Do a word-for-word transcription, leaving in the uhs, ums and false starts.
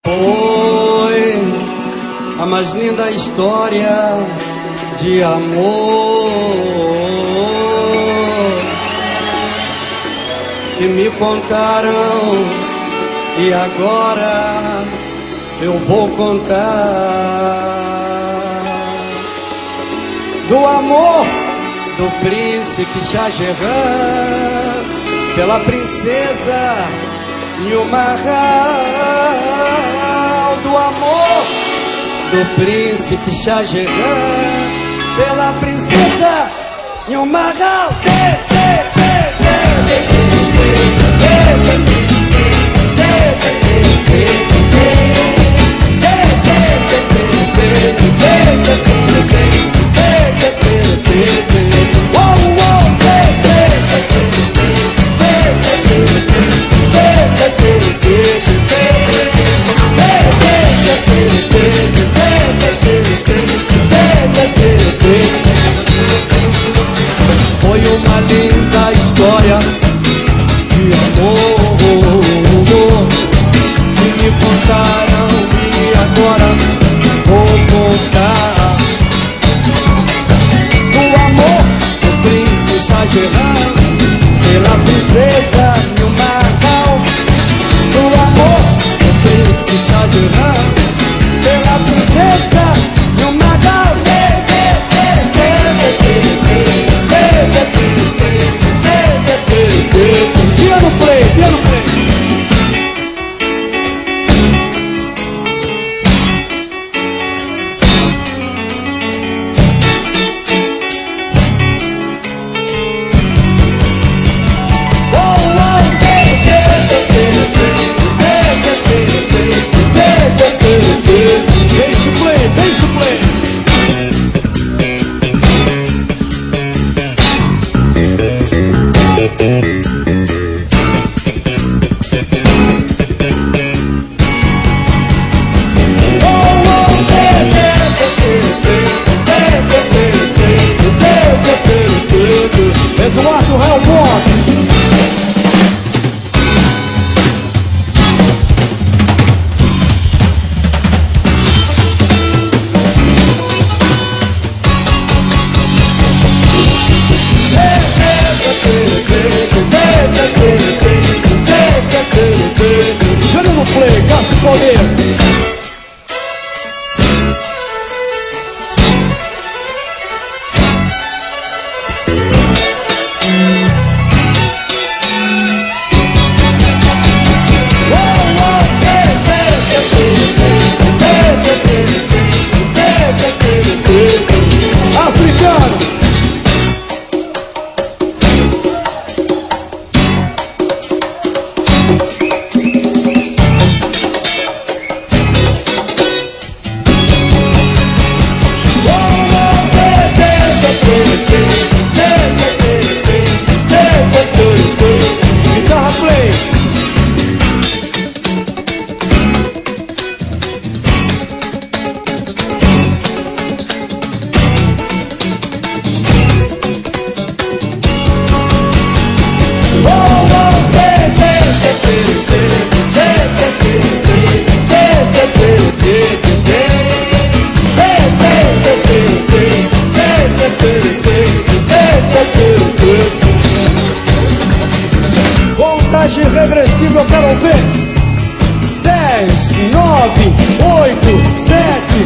Foi a mais linda história de amor que me contaram e agora eu vou contar do amor do príncipe Shah Jahan pela princesa Nilmahal, do amor do príncipe Shah Jahan pela princesa Nilmahal. Foi uma linda história de amor que me contaram e agora vou contar o amor do príncipe Shah Jahan pela princesa Nilmahal, o amor do príncipe Shah Jahan pela princesa Nilmahal. Piano play, piano play. Deixa o play, deixa o play. Eduardo Helmont. Joga no play, Cássio Poder. Africano. Guitarra play. Contagem regressiva, eu quero ver. Dez, nove, oito, sete,